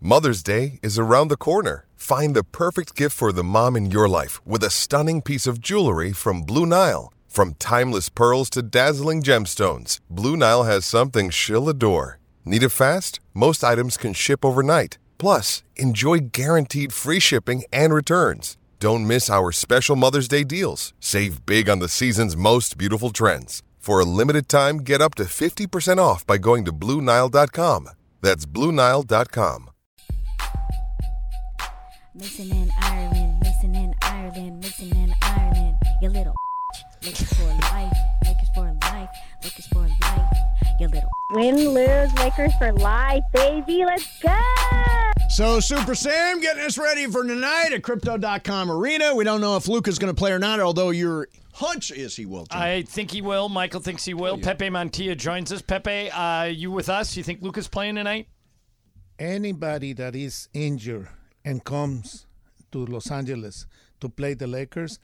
Mother's Day is around the corner. Find the perfect gift for the mom in your life with a stunning piece of jewelry from Blue Nile. From timeless pearls to dazzling gemstones, Blue Nile has something she'll adore. Need it fast? Most items can ship overnight. Plus, enjoy guaranteed free shipping and returns. Don't miss our special Mother's Day deals. Save big on the season's most beautiful trends. For a limited time, get up to 50% off by going to BlueNile.com. That's BlueNile.com. Missing in Ireland, missing in Ireland, missing in Ireland. You little Lakers for life, Lakers for life, Lakers for life. You little Win, lose, Lakers for life, baby. Let's go! So, Super Sam getting us ready for tonight at Crypto.com Arena. We don't know if Luka's going to play or not, although your hunch is he will. John. I think he will. Michael thinks he will. Pepe Montilla joins us. Pepe, you with us? You think Luka's playing tonight? Anybody that is injured and comes to Los Angeles to play the Lakers,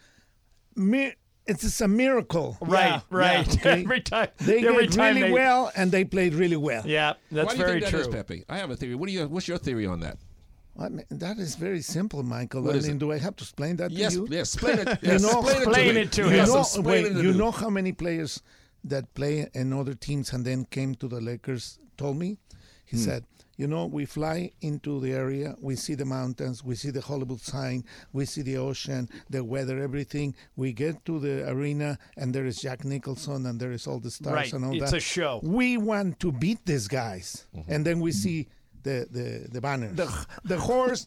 it's a miracle. Right. Okay? Every time. They get really well, and they played really well. Yeah, that's very true. Why do you think that is, Pepe? I have a theory. What's your theory on that? I mean, that is very simple, Michael. What is it? Do I have to explain that to you? Yes, explain it. Explain it to him. You know how many players that play in other teams and then came to the Lakers told me? He said, we fly into the area, we see the mountains, we see the Hollywood sign, we see the ocean, the weather, everything. We get to the arena, and there is Jack Nicholson, and there is all the stars and all that. It's a show. We want to beat these guys. And then we see the banners. The horse.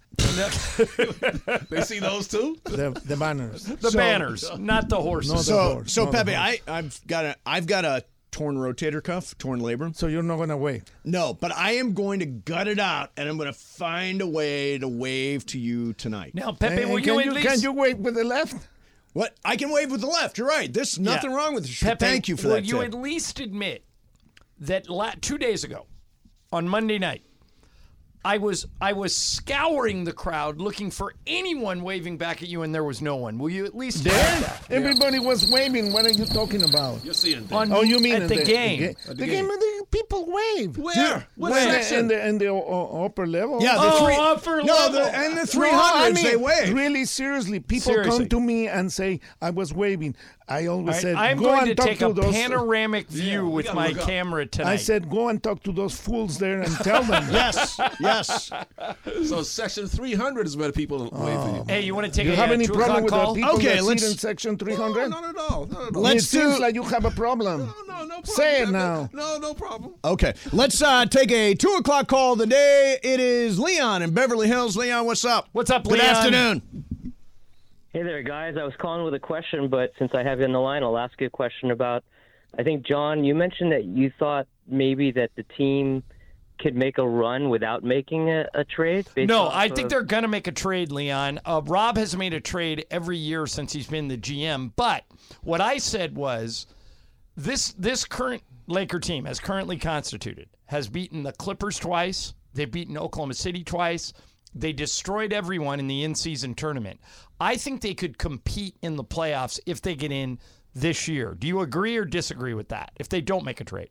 They see those too? The banners. The banners, not the horses. So Pepe, I've got a torn rotator cuff, torn labrum. So you're not going to wave? No, but I am going to gut it out, and I'm going to find a way to wave to you tonight. Now, Pepe, can you wave with the left? What? I can wave with the left. You're right. There's nothing wrong with it. Pepe, Thank you for will that. You at least admit that 2 days ago, on Monday night, I was scouring the crowd looking for anyone waving back at you, and there was no one. Will you at least admit that? Everybody was waving. What are you talking about? You're seeing things. You mean at the game? The game, the people wave. Where? What section? In the upper level. Yeah, upper level. And the 300s, they wave. Really, seriously, people come to me and say, I was waving. I always said, I'm go going and to talk take to a those. panoramic view with my camera tonight. I said, go and talk to those fools there and tell them. Yes. So section 300 is where the people wave for you. Hey, you want to take Do you a have any 2 problem o'clock with the call? people that let's sit in section 300? No, not at all. It seems like you have a problem. No problem. Say it now. No problem. Okay, let's take a 2 o'clock call of the day. It is Leon in Beverly Hills. Leon, what's up? What's up, Good Leon? afternoon. Hey there, guys. I was calling with a question, but since I have you on the line, I'll ask you a question about, I think, John, you mentioned that you thought maybe that the team could make a run without making a trade? No, I think they're going to make a trade, Leon. Rob has made a trade every year since he's been the GM, but what I said was this current Laker team, as currently constituted, has beaten the Clippers twice. They've beaten Oklahoma City twice. They destroyed everyone in the in-season tournament. I think they could compete in the playoffs if they get in this year. Do you agree or disagree with that if they don't make a trade?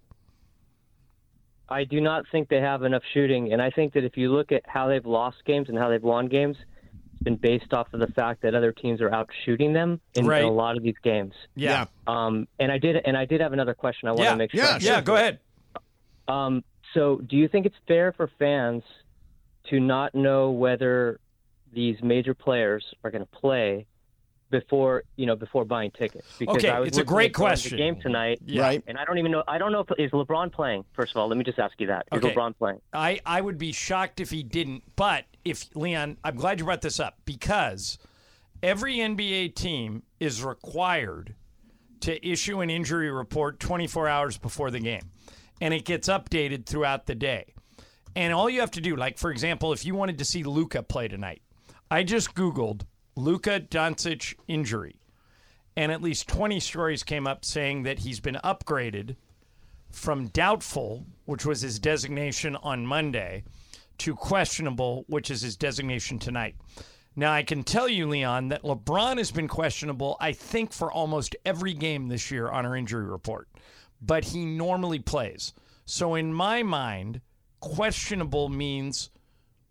I do not think they have enough shooting, and I think that if you look at how they've lost games and how they've won games, it's been based off of the fact that other teams are out shooting them in a lot of these games. Yeah. And I did have another question. I want to make sure. Yeah, go ahead. So do you think it's fair for fans to not know whether these major players are going to play before buying tickets? Because okay, I was it's a great question. The game tonight, right? And I don't know if is LeBron playing. First of all, let me just ask you that: is LeBron playing? I would be shocked if he didn't. But if Leon, I'm glad you brought this up because every NBA team is required to issue an injury report 24 hours before the game, and it gets updated throughout the day. And all you have to do, like, for example, if you wanted to see Luka play tonight, I just Googled Luka Doncic injury, and at least 20 stories came up saying that he's been upgraded from doubtful, which was his designation on Monday, to questionable, which is his designation tonight. Now, I can tell you, Leon, that LeBron has been questionable, I think, for almost every game this year on our injury report, but he normally plays. So in my mind, questionable means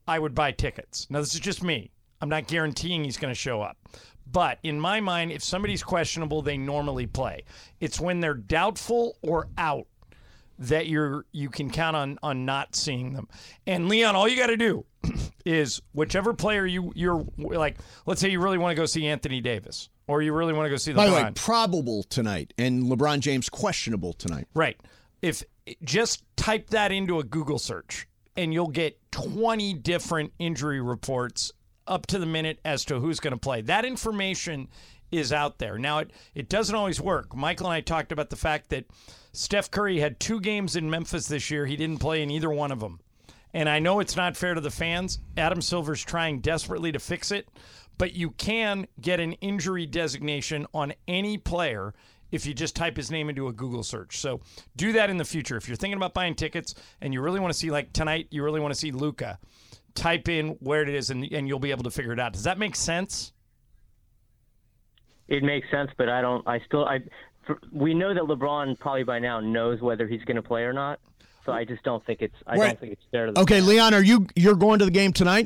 I would buy tickets. Now, this is just me. I'm not guaranteeing he's going to show up. But in my mind, if somebody's questionable, they normally play. It's when they're doubtful or out that you can count on not seeing them. And Leon, all you got to do is whichever player you're like, let's say you really want to go see Anthony Davis, or you really want to go see LeBron. By the way, probable tonight, and LeBron James questionable tonight. Right. If just type that into a Google search, and you'll get 20 different injury reports up to the minute as to who's going to play. That information is out there. Now, it doesn't always work. Michael and I talked about the fact that Steph Curry had 2 games in Memphis this year. He didn't play in either one of them. And I know it's not fair to the fans. Adam Silver's trying desperately to fix it. But you can get an injury designation on any player if you just type his name into a Google search. So do that in the future. If you're thinking about buying tickets and you really want to see, like tonight, you really want to see Luka, type in where it is and you'll be able to figure it out. Does that make sense? It makes sense, but we know that LeBron probably by now knows whether he's going to play or not. So I just don't think it's don't think it's fair to the Okay, fans. Leon, you're going to the game tonight?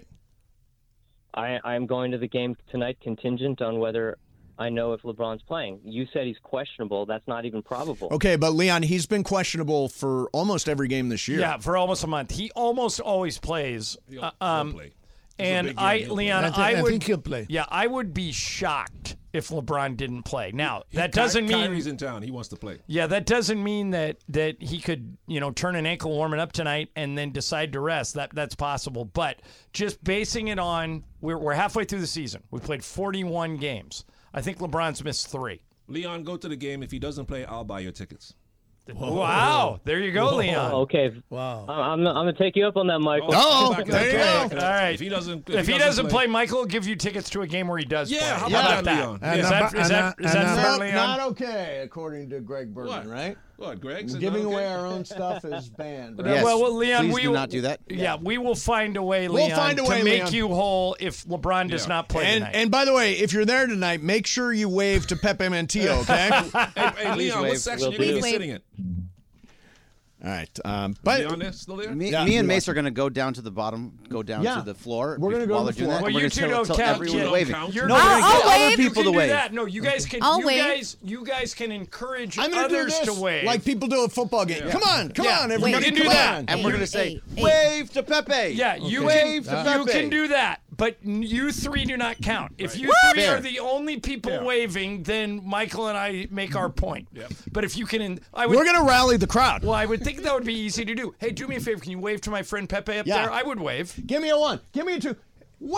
I'm going to the game tonight contingent on whether I know if LeBron's playing. You said he's questionable. That's not even probable. Okay, but Leon, he's been questionable for almost every game this year. Yeah, for almost a month. He almost always plays. He'll play. And Leon, I think he'll play. Yeah, I would be shocked if LeBron didn't play. Now, that doesn't mean Kyrie's in town. He wants to play. Yeah, that doesn't mean that he could, turn an ankle warming up tonight and then decide to rest. That's possible. But just basing it on we're halfway through the season. We played 41 games. I think LeBron's missed 3. Leon, go to the game. If he doesn't play, I'll buy your tickets. Wow. There you go, Leon. Okay. Wow. I'm going to take you up on that, Michael. Oh, there you go. All right. If he doesn't play, Michael will give you tickets to a game where he does play. how about about that? Leon? And Is that fair, Leon? Not okay, according to Greg Berman, What? right? What, Greg? Giving away our own stuff is banned. Right? Yes. Well, Leon, Please do not do that. Yeah, we will find a way, We'll Leon, find a way, to make Leon. you whole if LeBron does not play tonight. And by the way, if you're there tonight, make sure you wave to Pepe Mantillo, okay? Hey, Leon, what wave. section you Will going to do. be sitting in? All right. Leon there? Still there? Me Yeah. and Mace are going to go down to the bottom, go down Yeah. to the floor. We're gonna go while to they're the doing floor. that. Well, and you we're two gonna don't tell count. everyone Kid. waving. You're No, we're going to I'll get other wave. You people can to do wave. that. No, you guys can. I'll you wave. guys can encourage I'm going to do others this to wave. like people do at football game. Yeah. Come on, Yeah. everybody, You can do come that. on. And we're going to say, Hey. wave to Pepe. Yeah, you Wave to can. You Pepe. can do that, but you 3 do not count. If you 3 Fair. are the only people waving, then Michael and I make our point. But if you can, I would. We're going to rally the crowd. Well, I would think that would be easy to do. Hey, do me a favor. Can you wave to my friend Pepe up Yeah. there? I would wave. Give me a 1. Give me a 2. Wave!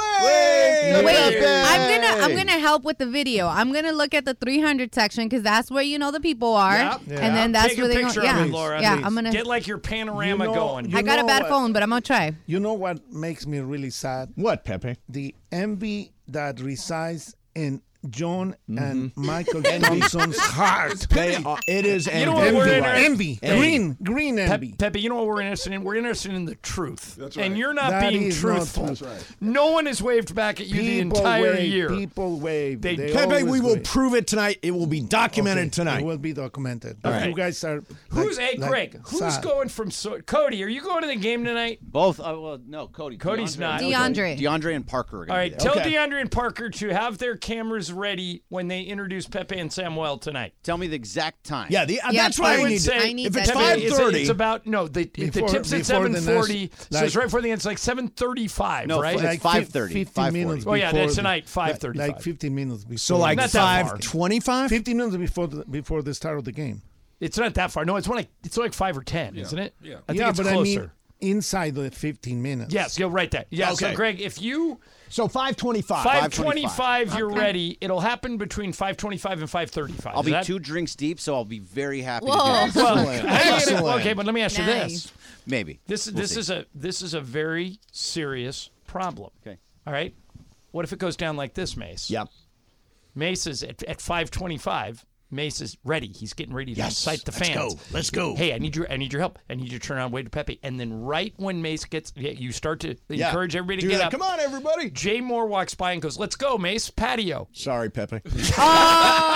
Wait, Pepe. I'm gonna help with the video. I'm gonna look at the 300 section because that's where the people are, Yep. and then that's Take where a they picture go. of Yeah, it, Laura. yeah. Please. I'm gonna. Get like your panorama going. I got a know bad what? phone, but I'm gonna try. You know what makes me really sad? What, Pepe? The envy that resides in John and Michael Thompson's heart. It is You know what we're Envy. interested Green envy. Pepe, you know what we're interested in? We're interested in the truth. That's right. And you're not That being is not truthful. true. That's right. No one has waved back at you the People entire wave. year. People wave. They- They Pepe, always we will wave. prove it tonight. It will be documented Okay, tonight. It will be documented. All But right. you guys are. Greg, who's sad. going from Cody? Are you going to the game tonight? Both. Well, no, Cody. Cody's not. DeAndre and Parker are going All to right, be there. tell Okay. DeAndre and Parker to have their cameras ready when they introduce Pepe and Samuel tonight. Tell me the exact time. Yeah, that's what I would need. say. I need if that it's too. Pepe, 5:30, it's about the Before- tip's at before the 7:40, so it's like- right before the end. It's like 7:35, No, right? it's Like 5:30, 15 minutes. Oh, yeah, before that's the- tonight, 5:35. Like 15 minutes before. so like Not that far. 5:25. 15 minutes before the start of the game. It's not that far. No, it's like 5 or 10, isn't it? Yeah. I think yeah, it's but closer. I mean inside the 15 minutes. Yes, you're right there. Yeah, Okay. so Greg, if you So 5:25. 5:25, you're ready. It'll happen between 5:25 and 5:35. I'll Is be that- 2 drinks deep, so I'll be very happy Whoa. to do this. Well, Excellent. okay, but let me ask you Nice. this: Maybe. this We'll see. is a very serious problem. Okay. All right. What if it goes down like this, Mace? Yep. Mace is at 5:25. Mace is ready. He's getting ready to incite the Let's fans. go. Let's go. Hey, I need your help. I need you to turn on Wade to Pepe. And then right when Mace gets, you start to encourage everybody to Do get that. up. Come on, everybody. Jay Moore walks by and goes, "Let's go, Mace. Patio." Sorry, Pepe.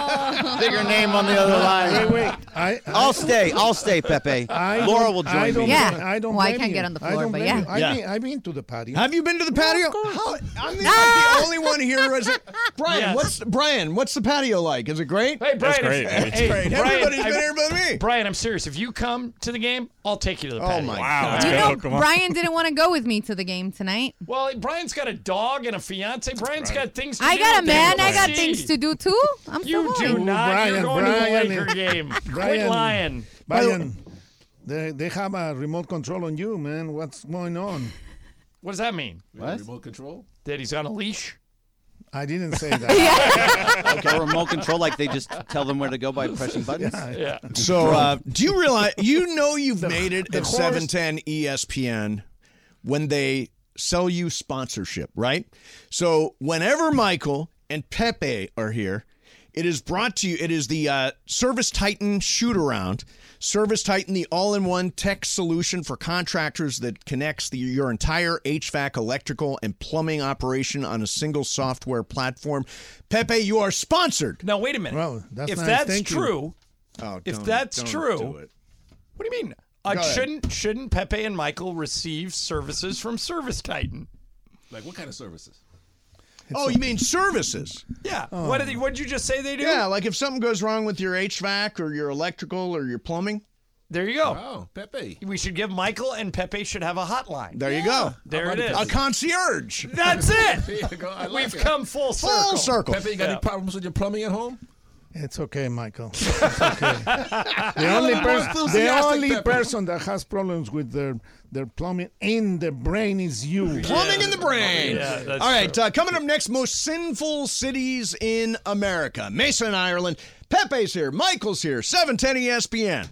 Bigger name on the other line. Wait. I'll stay, Pepe. Laura will join me. Yeah. I don't Well, I blame can't you. get on the I floor, don't but blame yeah. you. I've been to the patio. Have you been to the patio? I'm the only one here. Is it? Brian, Yes. what's the patio like? Is it great? Hey, Brian. great. It's Brian, Everybody's been here but me. Brian, I'm serious. If you come to the game, I'll take you to the patio. my Wow. God. Let's You go. know, Come on. Brian didn't want to go with me to the game tonight. Well, Brian's got a dog and a fiance. Brian's got things to do. I got a man. I got See. things to do too. I'm You so do going. not. Brian, You're going to the Brian, Laker game. Quit Brian. lying. Brian, they have a remote control on you, man. What's going on? What does that mean? What? Remote control? That he's on a leash? I didn't say that. Okay, remote control, like they just tell them where to go by pressing buttons. Yeah. So, do you realize, you've made it the at horse- 710 ESPN when they sell you sponsorship, right? So, whenever Michael and Pepe are here, it is brought to you, it is the Service Titan shoot-around. Service Titan, the all-in-one tech solution for contractors that connects your entire HVAC, electrical, and plumbing operation on a single software platform. Pepe, you are sponsored. Now, wait a minute. Well, that's if nice. that's Thank you. true, Oh, if don't- that's don't true, do it. what do you mean? Go ahead. Shouldn't Pepe and Michael receive services from Service Titan? Like what kind of services? Oh, you mean services? Yeah. What did you just say they do? Yeah, like if something goes wrong with your HVAC or your electrical or your plumbing. There you go. Oh, Pepe. We should give Michael and Pepe should have a hotline. There you go. There it is. A concierge. That's it. There you go. I like We've it. come full circle. Full circle. Pepe, you got any problems with your plumbing at home? It's okay, Michael. It's okay. The only person that has problems with their plumbing in the brain is you. Plumbing in the brain. Yeah, that's All right, coming up next, most sinful cities in America. Mason, Ireland. Pepe's here. Michael's here. 710 ESPN.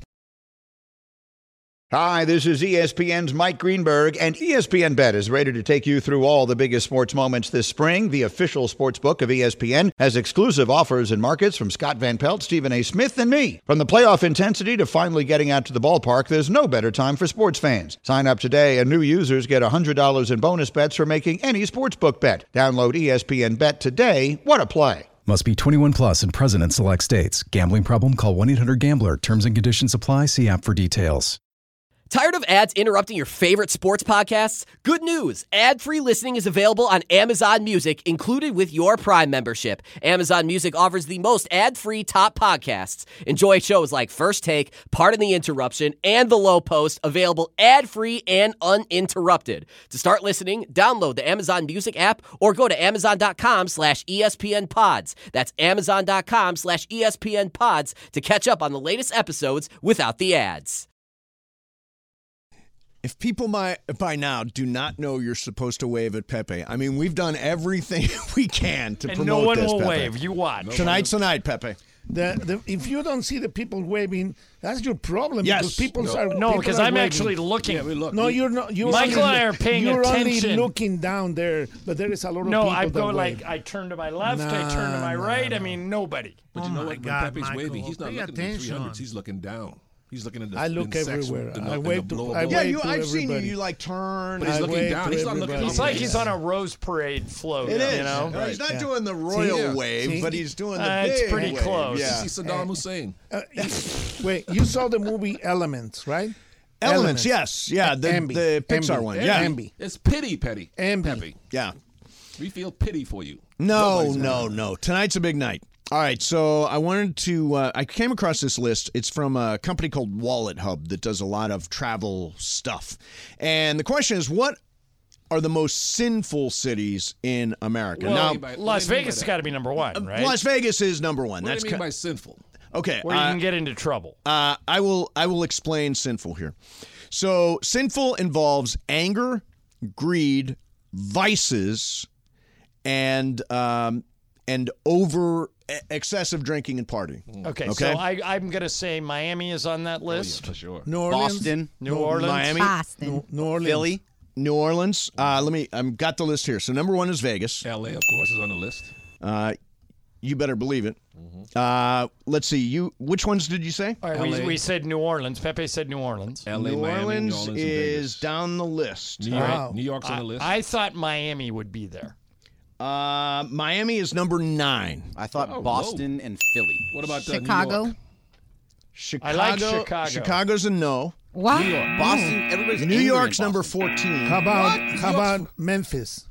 Hi, this is ESPN's Mike Greenberg, and ESPN Bet is ready to take you through all the biggest sports moments this spring. The official sports book of ESPN has exclusive offers and markets from Scott Van Pelt, Stephen A. Smith, and me. From the playoff intensity to finally getting out to the ballpark, there's no better time for sports fans. Sign up today, and new users get $100 in bonus bets for making any sportsbook bet. Download ESPN Bet today. What a play. Must be 21 plus and present in select states. Gambling problem? Call 1-800-GAMBLER. Terms and conditions apply. See app for details. Tired of ads interrupting your favorite sports podcasts? Good news! Ad-free listening is available on Amazon Music, included with your Prime membership. Amazon Music offers the most ad-free top podcasts. Enjoy shows like First Take, Pardon the Interruption, and The Low Post, available ad-free and uninterrupted. To start listening, download the Amazon Music app or go to amazon.com/ESPN Pods. That's amazon.com/ESPN Pods to catch up on the latest episodes without the ads. If people by now do not know you're supposed to wave at Pepe, I mean, we've done everything we can to And promote no one this, will Pepe. wave. You watch. Tonight's the night, Pepe. If you don't see the people waving, that's your problem. Yes. Because people No. are No, people because are I'm waving. actually looking. Yeah, we look. No, you're not. You're Michael only, and I are paying you're attention. only looking down there, but there is a lot of No, people I that go wave. like I turn to my left, I turn to my right. I mean, nobody. But you know what? When Pepe's waving, he's not pay looking at the attention. 300s. He's looking down. He's looking at the I look insects everywhere. with the- I and wave the to- blow I up. Yeah, wave to I've seen you. everybody. You like turn. But he's I looking wave down. to He's not looking everybody. up. He's like he's on a Rose Parade float. It is. You know. No, he's not Yeah. doing the royal Yeah. wave, See? but he's doing the It's big pretty wave. close. Yeah. See Saddam Hussein. Wait, you saw the movie Elements, right? Elements, yes. Yeah, the Pixar one. Yeah. Ambi. It's pity, Petty. Ambi. Pepe. Yeah. We feel pity for you. No. Tonight's a big night. All right, so I wanted to I came across this list. It's from a company called Wallet Hub that does a lot of travel stuff. And the question is, what are the most sinful cities in America? Well, now, Las Vegas has got to be number one, right? Las Vegas is number one. What That's do you mean by sinful? okay. Where you can get into trouble. I will explain sinful here. So sinful involves anger, greed, vices, and over excessive drinking and partying. Okay, so I'm going to say Miami is on that list. For sure. New Orleans. Boston, New Orleans. Miami, Boston. New Orleans. Philly. New Orleans. I've got the list here. So number one is Vegas. L.A., of course, is on the list. You better believe it. Let's see. Which ones did you say? All right, we said New Orleans. Pepe said New Orleans. L.A., New Miami, Orleans New Orleans, is and Vegas. down the list. New York, Wow. New York's on the list. I thought Miami would be there. Miami is number 9. I thought Boston and Philly. What about Chicago? New York? Chicago. I like Chicago. Chicago's a no. What? New York. Boston. Everybody's New angry in York's Boston. number 14. How about Memphis?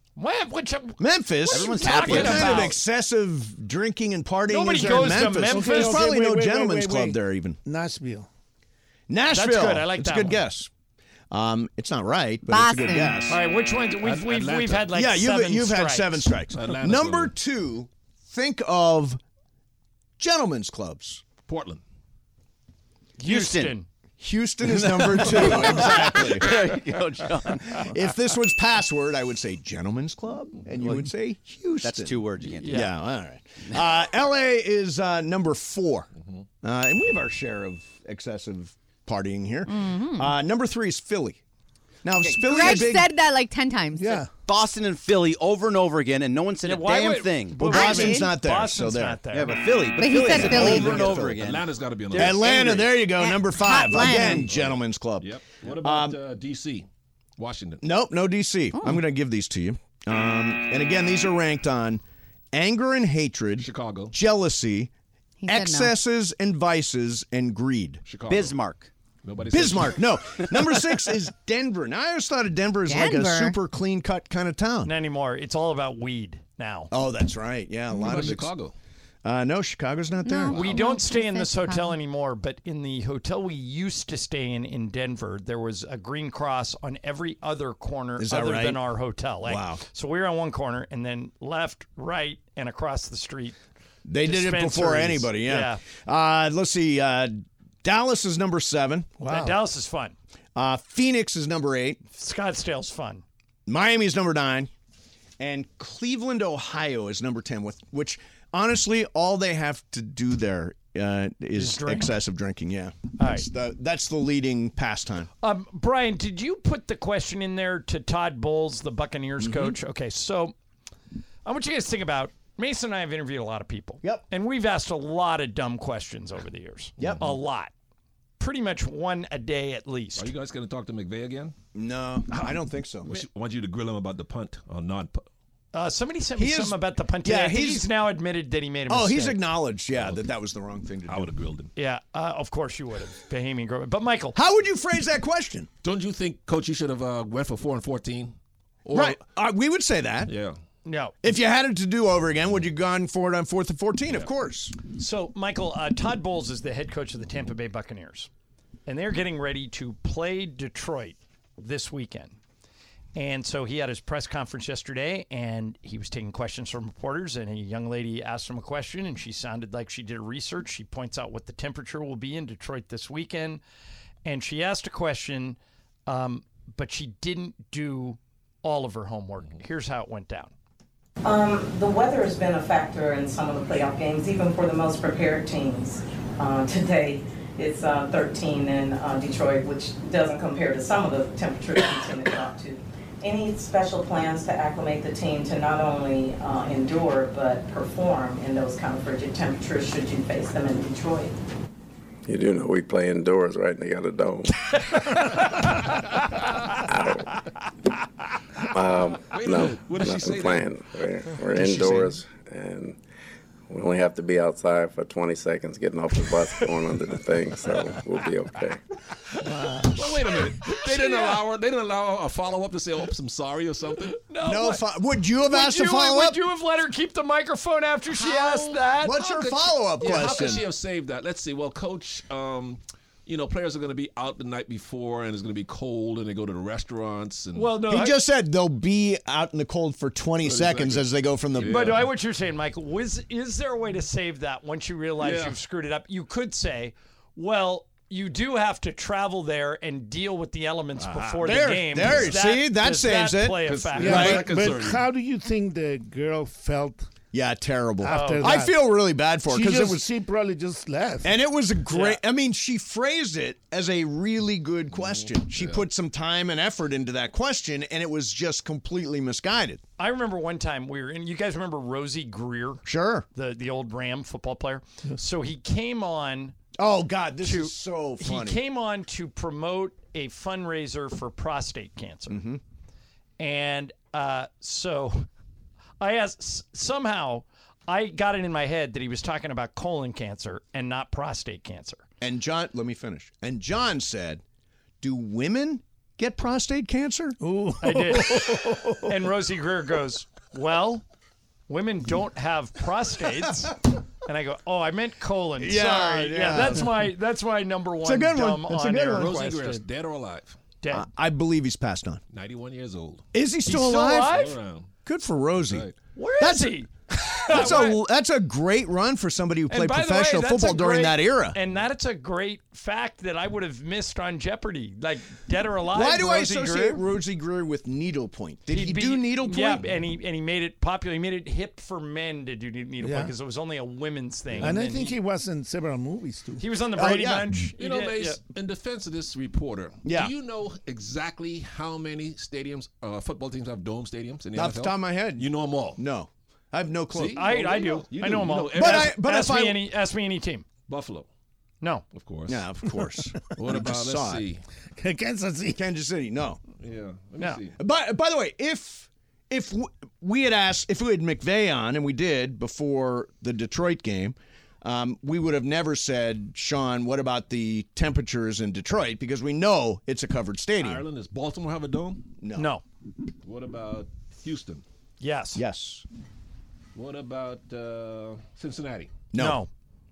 Memphis? Everyone's What happy kind about of it. excessive drinking and partying Nobody is there in goes to Memphis? Memphis. There's probably no wait, gentleman's wait, club wait. there even. Nashville. Nashville. That's good. I like it's that a good one. guess. It's not right, but it's a good Boston. guess. All right, which ones? We've had like yeah, seven you've had strikes. 7 strikes. Atlanta's Number one. 2, think of gentlemen's clubs. Portland. Houston. Houston is number 2. Exactly. There you go, John. If this was password, I would say gentlemen's club, and you would say Houston. That's 2 words you can't do. Yeah, all right. L.A. is number 4. And we have our share of excessive partying here. Number 3 is Philly. Now, is Philly Greg a big... said that like 10 times. Yeah. Boston and Philly over and over again, and no one said a damn thing. Well, I Boston's did. not there, Boston's so there. not there. Yeah, but Philly. But he said Philly. over and over again. Atlanta's got to be on the Atlanta, angry. there you go, number 5. Atlanta. Again, gentlemen's club. Yep. What about D.C., Washington? Nope, no D.C. I'm going to give these to you. And again, these are ranked on anger and hatred, Chicago. jealousy, He said no. excesses and vices, and greed. Chicago. Bismarck. Nobody said Bismarck, no. Number 6 is Denver. Now, I always thought of Denver as like a Denver? super clean-cut kind of town. Not anymore. It's all about weed now. Oh, that's right. Yeah, a What lot about of Chicago? No, Chicago's not there. We Wow. don't stay in He this said hotel Chicago. anymore, but in the hotel we used to stay in Denver, there was a green cross on every other corner Is that other right? than our hotel. Wow. So we were on one corner, and then left, right, and across the street. They did it before dispensaries. anybody, yeah. Let's see. Dallas is number 7. Wow. Dallas is fun. Phoenix is number 8. Scottsdale's fun. Miami is number 9. And Cleveland, Ohio is number 10, which honestly, all they have to do there is drink? excessive drinking, yeah. All right. That's the leading pastime. Brian, did you put the question in there to Todd Bowles, the Buccaneers coach? Okay, so I want you guys to think about Mason and I have interviewed a lot of people. Yep. And we've asked a lot of dumb questions over the years. Yep. A lot. Pretty much one a day at least. Are you guys going to talk to McVay again? No, I don't think so. I want you to grill him about the punt or non-punt. Somebody sent me He is- something about the punt today. yeah, I think he's- he's now admitted that he made a mistake. Oh, he's acknowledged, that was the wrong thing to do. I would have grilled him. Yeah, of course you would have. Bahamian Grove. But Michael. How would you phrase that question? Don't you think, Coach, you should have went for 4 and 14? Or, Right. We would say that. Yeah. No. If you had it to do over again, would you gone for it on 4th and 14? Of course. So, Michael, Todd Bowles is the head coach of the Tampa Bay Buccaneers. And they're getting ready to play Detroit this weekend. And so he had his press conference yesterday, and he was taking questions from reporters, and a young lady asked him a question, and she sounded like she did research. She points out what the temperature will be in Detroit this weekend. And she asked a question, but she didn't do all of her homework. Here's how it went down. The weather has been a factor in some of the playoff games, even for the most prepared teams. Today, it's 13 in Detroit, which doesn't compare to some of the temperatures we tend to drop to. Any special plans to acclimate the team to not only endure but perform in those kind of frigid temperatures should you face them in Detroit? You do know we play indoors, right? And they got a dome. No, what did she nothing say planned. We're What did she indoors, and we only have to be outside for 20 seconds getting off the bus going under the thing, so we'll be okay. Well, wait a minute. They didn't allow a follow-up to say, "Oops, I'm sorry" or something. Would you have asked a follow-up? Would you have let her keep the microphone after she asked that? What's How her could- follow-up yeah, How question? could she have saved that? Let's see. Well, Coach, players are going to be out the night before, and it's going to be cold, and they go to the restaurants. And He just said they'll be out in the cold for 20 seconds as they go from the... But I what you're saying, Michael, is there a way to save that once you realize you've screwed it up? You could say, well, you do have to travel there and deal with the elements before the game. There, Does see, that does saves that it. play a factor? Yeah, but how do you think the girl felt? Yeah, terrible. After I that? feel really bad for her because She probably just left. And it was a great, I mean, she phrased it as a really good question. She put some time and effort into that question, and it was just completely misguided. I remember one time we were in, you guys remember Rosie Greer? Sure. The old Ram football player. So he came on. Oh, God, this is so funny. He came on to promote a fundraiser for prostate cancer. Mm-hmm. And so I asked, somehow I got it in my head that he was talking about colon cancer and not prostate cancer. And John, let me finish. And John said, do women get prostate cancer? Ooh. I did. And Rosie Greer goes, well, women don't have prostates. And I go, oh, I meant colon. Yeah, Sorry. yeah. That's my number one It's a good dumb one. It's a good on-air one. Rosie question. Greer, dead or alive? Dead. I believe he's passed on. 91 years old. Is he still He's still alive? alive? Around. Good for Rosie. Right. Where is he? That's a great run for somebody who And played by the way, professional that's football a during great- that era. And that's a great fact that I would have missed on Jeopardy. Like, dead or alive. Why do I Rosie associate Greer? Rosie Greer with needlepoint? Did he He'd do needlepoint? Yeah, and he made it popular. He made it hip for men to do needlepoint Yeah. because it was only a women's thing. And I then think he was in several movies too. he was on the Oh, Brady yeah. Bunch. He You know, did, Mace, in defense of this reporter, Yeah. do you know exactly how many stadiums, football teams have dome stadiums in the Off the NFL? top of my head. You know them all. No. I have no clue. See? I do. You I know them all. You know every- But ask if me any team. Buffalo, No. of course. Yeah, of course. What about, Just let's saw it. see. Kansas City. Kansas City, no. Yeah, let me No. see. But by the way, if we had McVay on, and we did before the Detroit game, we would have never said, Sean, what about the temperatures in Detroit? Because we know it's a covered stadium. Ireland, does Baltimore have a dome? No. What about Houston? Yes. Yes. What about Cincinnati? No.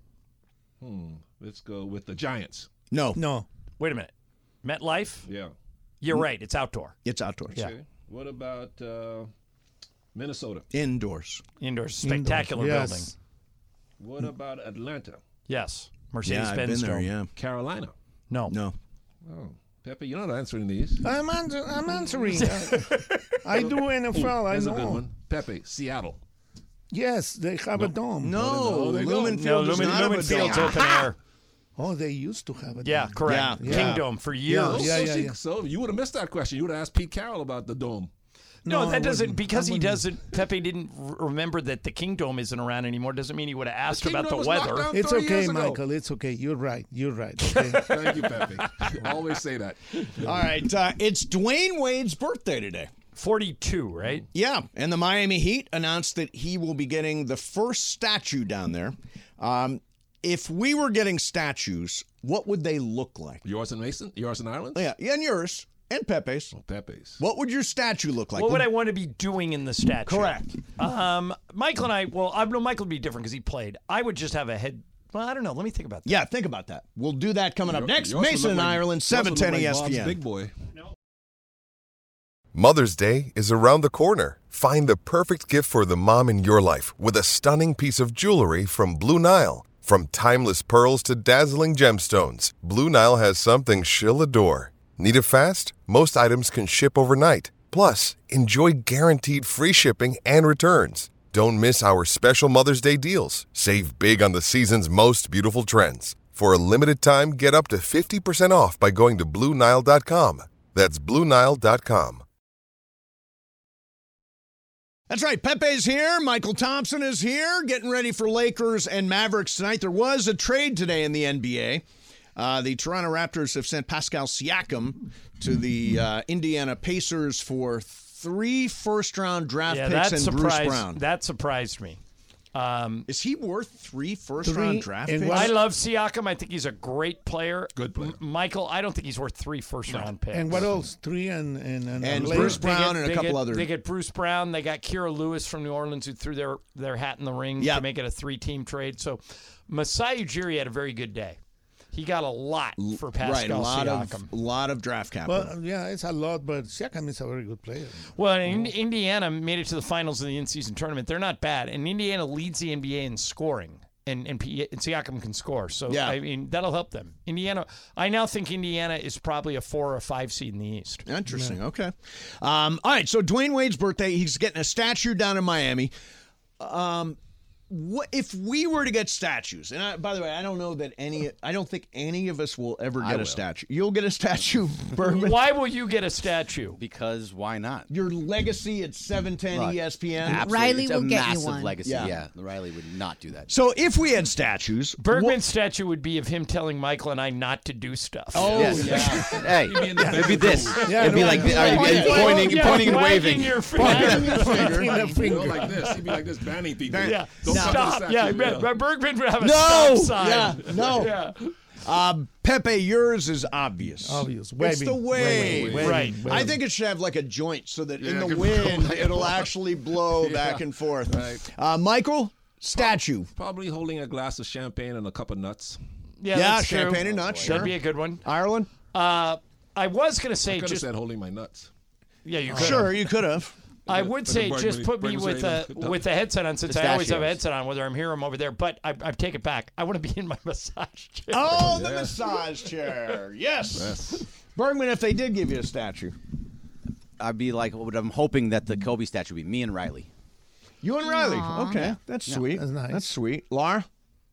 Let's go with the Giants. No. No. Wait a minute. MetLife? Yeah. You're right. It's outdoor. It's outdoors. Yeah. Okay. What about Minnesota? Indoors. Indoors. Spectacular Yes. building. What about Atlanta? Yes. Yeah, I've Mercedes-Benz been there, Dome. yeah. Carolina? No. No. Oh, Pepe, you're not answering these. I'm answering. I do NFL. I That's know. a good one. Pepe, Seattle. Yes, they have a dome. No, they Lumen don't. Field does not have Lumen a Field's dome. open air. Oh, they used to have a Yeah, dome. correct. Yeah. Kingdom for years. Yeah. So you would have missed that question. You would have asked Pete Carroll about the dome. No, I that doesn't, wouldn't. because I he wouldn't. doesn't, Pepe didn't remember that the Kingdom isn't around anymore, doesn't mean he would have asked The about the Kingdom was knocked weather. down It's 3 okay, years ago. Michael. It's okay. You're right. Okay? Thank you, Pepe. Always say that. All right. It's Dwayne Wade's birthday today. 42, right? Yeah, and the Miami Heat announced that he will be getting the first statue down there. If we were getting statues, what would they look like? Yours and Mason? Yours and Ireland? Yeah, and yours, and Pepe's. Oh, Pepe's. What would your statue look like? What would I want to be doing in the statue? Correct. Michael and I, well, I know Michael would be different because he played. I would just have a head. Well, I don't know. Let me think about that. Yeah, think about that. We'll do that coming up next. Yours would Mason look and like- Ireland, yours would look 710 like Bob's ESPN. Big boy. Mother's Day is around the corner. Find the perfect gift for the mom in your life with a stunning piece of jewelry from Blue Nile. From timeless pearls to dazzling gemstones, Blue Nile has something she'll adore. Need it fast? Most items can ship overnight. Plus, enjoy guaranteed free shipping and returns. Don't miss our special Mother's Day deals. Save big on the season's most beautiful trends. For a limited time, get up to 50% off by going to BlueNile.com. That's BlueNile.com. That's right. Pepe's here. Michael Thompson is here, getting ready for Lakers and Mavericks tonight. There was a trade today in the NBA. The Toronto Raptors have sent Pascal Siakam to the Indiana Pacers for 3 first-round draft picks and Bruce Brown. That surprised me. Is he worth 3 first-round draft picks? I love Siakam. I think he's a great player. Good player. Michael, I don't think he's worth 3 first-round picks. And what else? 3 and Bruce Brown and a couple other. They get Bruce Brown. They got Kira Lewis from New Orleans who threw their hat in the ring to make it a 3-team trade. So Masai Ujiri had a very good day. He got a lot for Pascal Siakam. A lot of draft capital. Well, yeah, it's a lot, but Siakam is a very good player. Well, Indiana made it to the finals of the in-season tournament. They're not bad, and Indiana leads the NBA in scoring, and Siakam can score. So, I mean, that'll help them. Indiana, I now think Indiana is probably a 4 or 5 seed in the East. Interesting. Okay. All right, so Dwayne Wade's birthday, he's getting a statue down in Miami. if we were to get statues, and by the way, I don't think any of us will ever get a statue. You'll get a statue, Bergman. Why will you get a statue? Because why not? Your legacy at 710 Right. ESPN. Absolutely. Riley It's will a get you massive one. legacy. Yeah. Yeah. Riley would not do that. So if we had statues, Bergman's statue would be of him telling Michael and I not to do stuff. Oh, Yes. yeah. Hey, it'd be this. Yeah, It'd be no, like yeah. pointing and wagging waving. your Pointing finger. your finger. Like this. He'd be like this, banning people. Yeah. Don't touch the Stop. statue. Yeah, Bergman would have a No. stop sign. Yeah. No. Yeah. Pepe, yours is obvious. Obvious. It's Waving. the wave. Waving. Right. I think it should have like a joint so that in Yeah, the it could wind blow. it'll actually blow back and forth. Right. Michael, statue. Probably holding a glass of champagne and a cup of nuts. Yeah, Yeah, that's true. champagne and nuts, That'd sure. be a good one. Ireland? I was going to say I could have just said holding my nuts. yeah, you could. Sure, you could have. I would say Bergman- just put me with Bergman a headset on since I always have a Pistachios. headset on, whether I'm here or I'm over there. But I take it back. I want to be in my massage chair. Oh, the massage chair. Yes. Bergman, if they did give you a statue. I'd be like, what I'm hoping that the Kobe statue would be me and Riley. You and Riley. Aw. Okay, that's sweet. That's nice. That's sweet. Laura?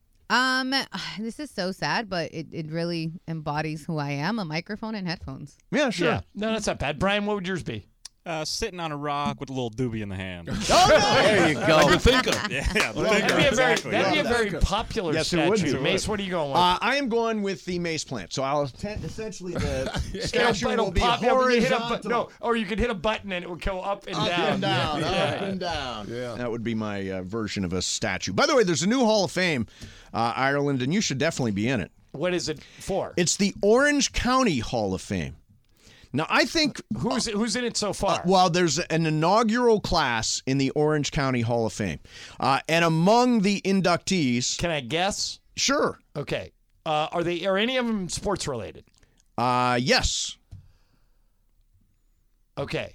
This is so sad, but it really embodies who I am: a microphone and headphones. Yeah, sure. Yeah, no, that's not bad. Brian, what would yours be? Sitting on a rock with a little doobie in the hand. Oh, no. There you go. Good thinker. Yeah, That'd be a very popular Yes, it would statue. be. Mace, what are you going with? I am going with the mace plant. So I'll essentially the statue It'll will be pop, yeah, but you hit a horizontal. or you could hit a button and it would go up and Up down. and down, Yeah. up and down. Yeah. That would be my version of a statue. By the way, there's a new Hall of Fame, Ireland, and you should definitely be in it. What is it for? It's the Orange County Hall of Fame. Now, I think Who's in it so far? well, there's an inaugural class in the Orange County Hall of Fame, and among the inductees, Can I guess? sure, Okay. Are any of them sports related? yes, Okay.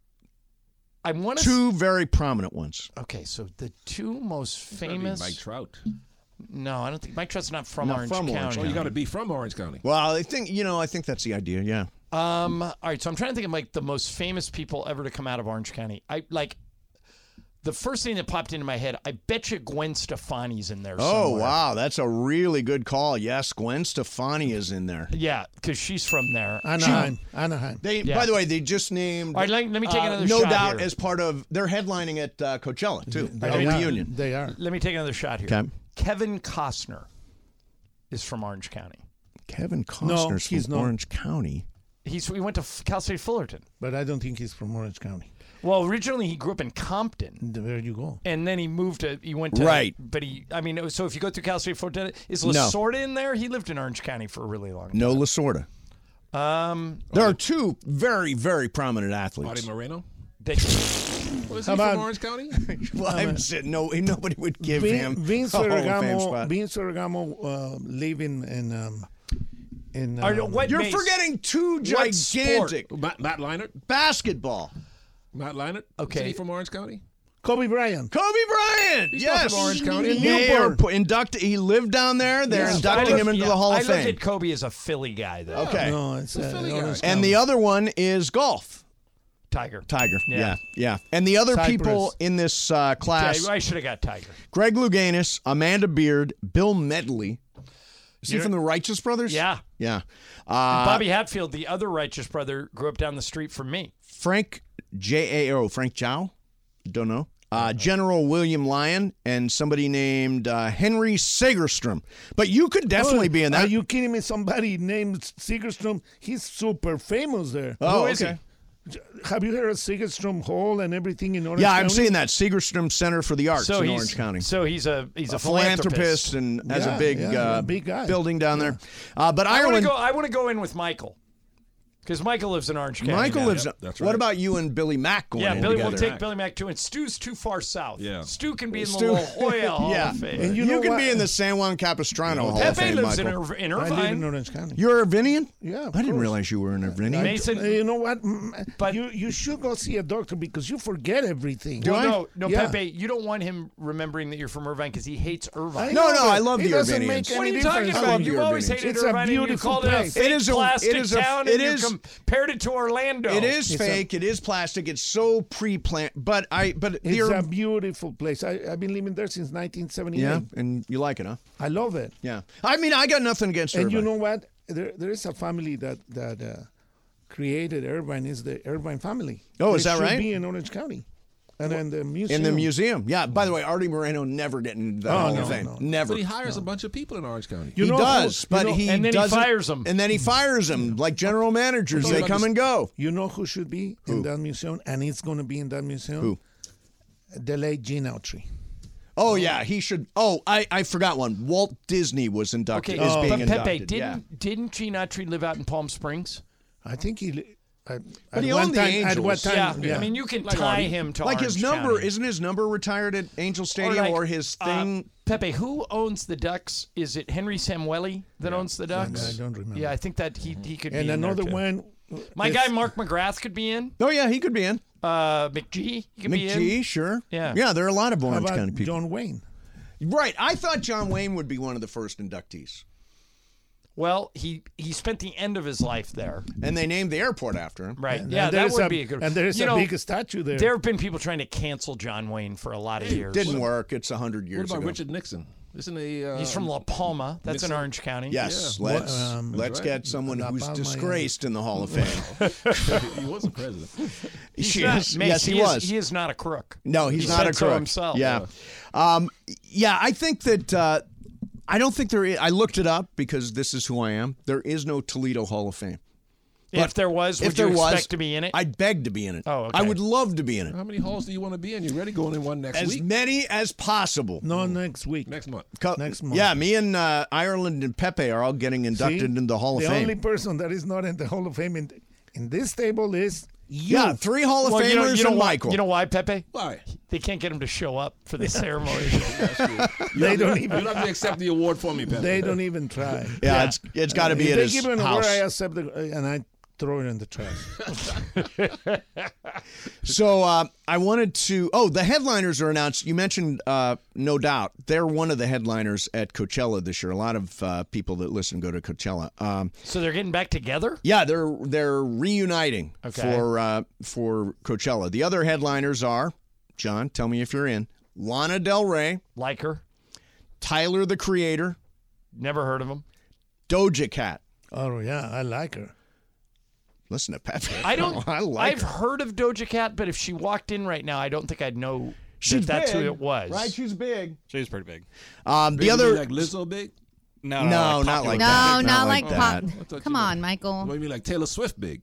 I want to. two very prominent ones. Okay, so the two most That'd be famous. Mike Trout. No, I don't think Mike Trout's not from Not Orange from County. Orange Oh, you got to be from Orange County. Well, I think that's the idea. Yeah. All right, so I'm trying to think of like the most famous people ever to come out of Orange County. The first thing that popped into my head, I bet you Gwen Stefani's in there Oh, somewhere. wow. That's a really good call. Yes, Gwen Stefani is in there. Yeah, because she's from there. Anaheim. Yeah. By the way, they just named, All right, let me take another no shot doubt, here. as part of, they're headlining at Coachella, too. They A are. reunion. They are. Let me take another shot here. Okay. Kevin Costner is from Orange County. Kevin Costner's he's from not. Orange County. He went to Cal State Fullerton. But I don't think he's from Orange County. Well, originally he grew up in Compton. There you go. And then he went to. Right. But so if you go through Cal State Fullerton, is No. Lasorda in there? He lived in Orange County for a really long time. No Lasorda. Um, There are two very, very prominent athletes. Marty Moreno. How Was he from about- Orange County? Well, I'm saying nobody would give him Vince a Hall of Fame spot. Ferragamo living in what You're Mace? forgetting two What gigantic Matt Leinart. basketball. Matt Leinart. Okay. Is he from Orange County? Kobe Bryant. Kobe Bryant. He's yes. not from Orange County. They are he lived down there. They're inducting him into the Hall of I Fame. look at Kobe as a Philly guy, though. Okay. No, it's Philly guy. Orange And County. the other one is golf. Tiger. Yeah. Yeah. And the other Cypress. people in this class, I should have got Tiger. Greg Louganis, Amanda Beard, Bill Medley. Is he from the Righteous Brothers? Yeah. Yeah. Bobby Hatfield, the other righteous brother, grew up down the street from me. Frank J.A.O. Frank Chow? Don't know. General William Lyon and somebody named Henry Segerstrom. But you could definitely be in that. Are you kidding me? Somebody named Segerstrom. He's super famous there. Oh, Who is okay. he? Have you heard of Segerstrom Hall and everything in Orange Yeah, County? I'm seeing that Segerstrom Center for the Arts So in he's Orange County. So he's a philanthropist and has a big, big guy. building down there. But I Ireland. want to go in with Michael because Michael lives in Orange County. Michael now. lives. that's What right. about you and Billy Mack going Yeah, in Billy together? will take Billy Mack too, and Stu's too far south. Yeah. Stu can be in the Stu- La Jolla Hall Yeah. of Fame. And You, you know can what? be in the San Juan Capistrano Hall of Pepe Fame, lives Michael. in I live in Irvine. Orange County. You're Irvinian? Yeah, of I didn't course. realize you were an Irvinian. Mason, You know what? But- you should go see a doctor because you forget everything. well, no, Yeah. Pepe, you don't want him remembering that you're from Irvine because he hates Irvine. No, know, I but love it the doesn't Urbanians. make What are any you talking difference. I love about? the You've always Urbanians. hated It's a Irvine, and you beautiful called it a place. fake plastic it town, is and you compared it to Orlando. It is fake. It is plastic. It's so pre-planned. But it's a beautiful place. I've been living there since 1978. Yeah, and you like it, huh? I love it. Yeah. I mean, I got nothing against And Irvine. you know what? There is a family that created Irvine. Is the Irvine family. Oh, is that It right? should be in Orange County. And then the museum. In the museum. Yeah. By the way, Artie Moreno never getting into the Hall of Fame. Never. But he hires a bunch of people in Orange County. He does, but he and then doesn't, he fires them. And then he fires them like general managers. They come and go. You know who should be in that museum, and it's going to be in that museum? Who? The late Gene Autry. Oh yeah, he should. Oh, I forgot one. Walt Disney was inducted. Is being but inducted. Pepe, didn't Gene Autry live out in Palm Springs? I think he. But he owned the Angels. At what time? Yeah, I mean, you can tie him to like Orange his number. County. Isn't his number retired at Angel Stadium or his thing? Pepe, who owns the Ducks? Is it Henry Samueli that owns the Ducks? I don't remember. Yeah, I think that he could be And in there, another too. one. My guy Mark McGrath could be in. Oh yeah, he could be in. McGee, he could be in. McGee, sure. Yeah. Yeah, there are a lot of How Orange about County people. John Wayne? Right. I thought John Wayne would be one of the first inductees. Well, he spent the end of his life there. And they named the airport after him. Right. And Yeah, that there's would a- be a good. and there's you a know, big statue there. There have been people trying to cancel John Wayne for a lot of years. Didn't work. It's 100 What years about ago. Richard Nixon? Isn't he? He's from La Palma. That's in Nixon? Orange County. Yes, Yeah. let's right. get someone La who's Palma, disgraced in the Hall of Fame. he was a president. Mace, yes, he was. He is not a crook. No, he's He not said a so crook. himself. Yeah, I think that I don't think there is. I looked it up because this is who I am. There is no Toledo Hall of Fame. If there was, would you expect to be in it? I'd beg to be in it. Oh, okay. I would love to be in it. How many halls do you want to be in? You're ready going in one next As week? many as possible. No, next week. Next month. Next month. Yeah, me and Ireland and Pepe are all getting inducted See? into the Hall of The Fame. only person that is not in the Hall of Fame in this table is you. Yeah, 3 Hall of Well, Famers you know and why, Michael. You know why, Pepe? Why? They can't get him to show up for the ceremony. They don't You even. don't have to accept the award for me, Pepe. They don't even try. yeah, it's got to be If at they his give an house. award, I accept it, and I throw it in the trash. So I wanted to. Oh, the headliners are announced. You mentioned No Doubt. They're one of the headliners at Coachella this year. A lot of people that listen go to Coachella. So they're getting back together? Yeah, they're reuniting Okay. for Coachella. The other headliners are, John, tell me if you're in, Lana Del Rey, Like her? Tyler the Creator, Never heard of him. Doja Cat. Oh yeah, I like her. Listen to Pepe. I don't. I like I've her. heard of Doja Cat, but if she walked in right now, I don't think I'd know She's that's big, who it was. Right? She's big. She's pretty big. The other, like Lizzo big? No, no, not like that. No, not like that. pop. Come on, Michael. What do you mean, like Taylor Swift big?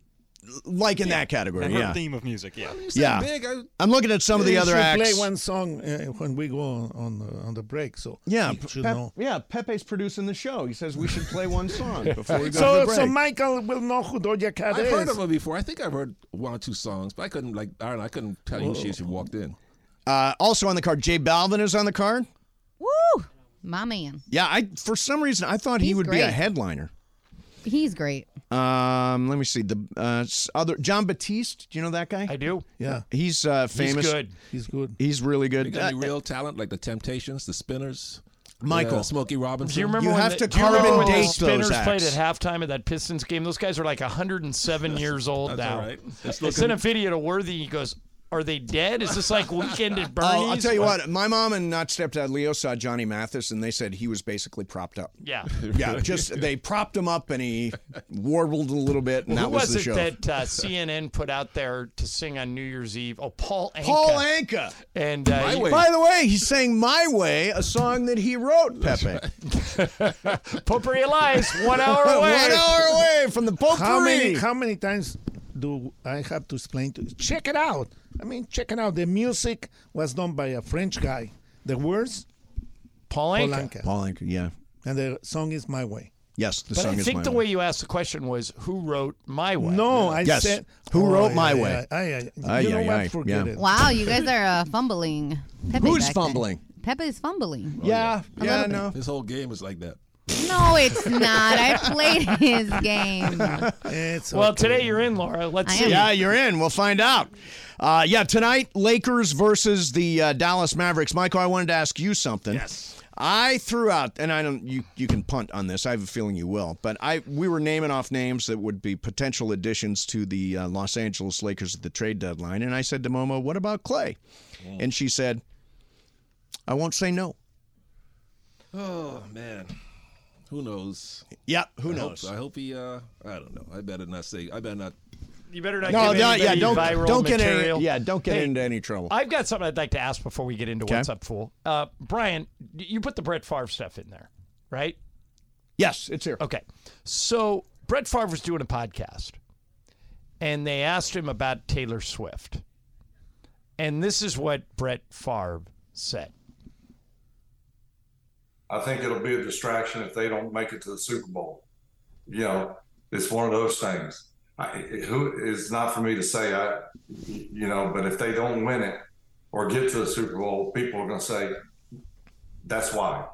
Like in that category, And her yeah. theme of music, yeah. You say Yeah. big? I'm looking at some of the You other should acts. play one song when we go on the break. So Yeah, you should know. yeah. Pepe's producing the show. He says we should play one song before we go to So the break. so Michael will know who Doja Cat I've is. heard of her before. I think I've heard 1 or 2 songs, but I couldn't I couldn't tell you who she is if you walked in. Also on the card, J Balvin is on the card. Woo! My man. Yeah, for some reason I thought he He's would be a great. headliner. He's great. Let me see the other John Batiste. Do you know that guy? I do. Yeah, He's famous. He's good. he's good. He's really good. You got any real talent like the Temptations, the Spinners, Michael. Smokey Robinson? Do you remember You when have to do you remember carbon when the date Spinners those played acts. at halftime of that Pistons game? Those guys are like 107 years old That's now. all right. It's I sent a video to Worthy. He goes, "Are they dead? Is this like Weekend at Bernie's?" I'll tell you what. My mom and not stepdad Leo saw Johnny Mathis, and they said he was basically propped up. Yeah. Yeah, just they propped him up, and he warbled a little bit, and Who that was was the it show. that CNN put out there to sing on New Year's Eve? Oh, Paul Anka. Paul Anka. And My Way. By the way, he sang "My Way," a song that he wrote. Pepe, Potpourri Elias, 1 hour away. 1 hour away from the potpourri. How many times do I have to explain to you? Check it out. I mean, check it out. The music was done by a French guy. The words, Paul Anka. Paul Anka, yeah. And the song is My Way. Yes, the But song I is think My the Way. way you asked the question was, who wrote My Way? No, I Yes. said. Who wrote My aye, Way? aye, aye, aye. Aye, You know aye, what? aye. Forget Yeah. it. Wow, you guys are fumbling. Pepe Who's back then. fumbling? Pepe's fumbling. Yeah, A yeah, little no. His whole game is like that. No, it's not. I played his game. It's Well, okay. today you're in, Laura. Let's I see. am. Yeah, you're in. We'll find out. Tonight, Lakers versus the Dallas Mavericks. Michael, I wanted to ask you something. Yes. I threw out, and I don't. You can punt on this. I have a feeling you will. But we were naming off names that would be potential additions to the Los Angeles Lakers at the trade deadline, and I said to Momo, "What about Clay?" And she said, "I won't say no." Oh man, who knows? Yep, who knows? I hope he. I don't know. I better not say. I better not. You better not No, give anybody viral don't get material. don't get into any trouble. I've got something I'd like to ask before we get into What's Up, Fool. Brian, you put the Brett Favre stuff in there, right? Yes, it's here. Okay. So Brett Favre was doing a podcast, and they asked him about Taylor Swift. And this is what Brett Favre said. I think it'll be a distraction if they don't make it to the Super Bowl. You know, it's one of those things. It's not for me to say, but if they don't win it or get to the Super Bowl, people are going to say, that's why.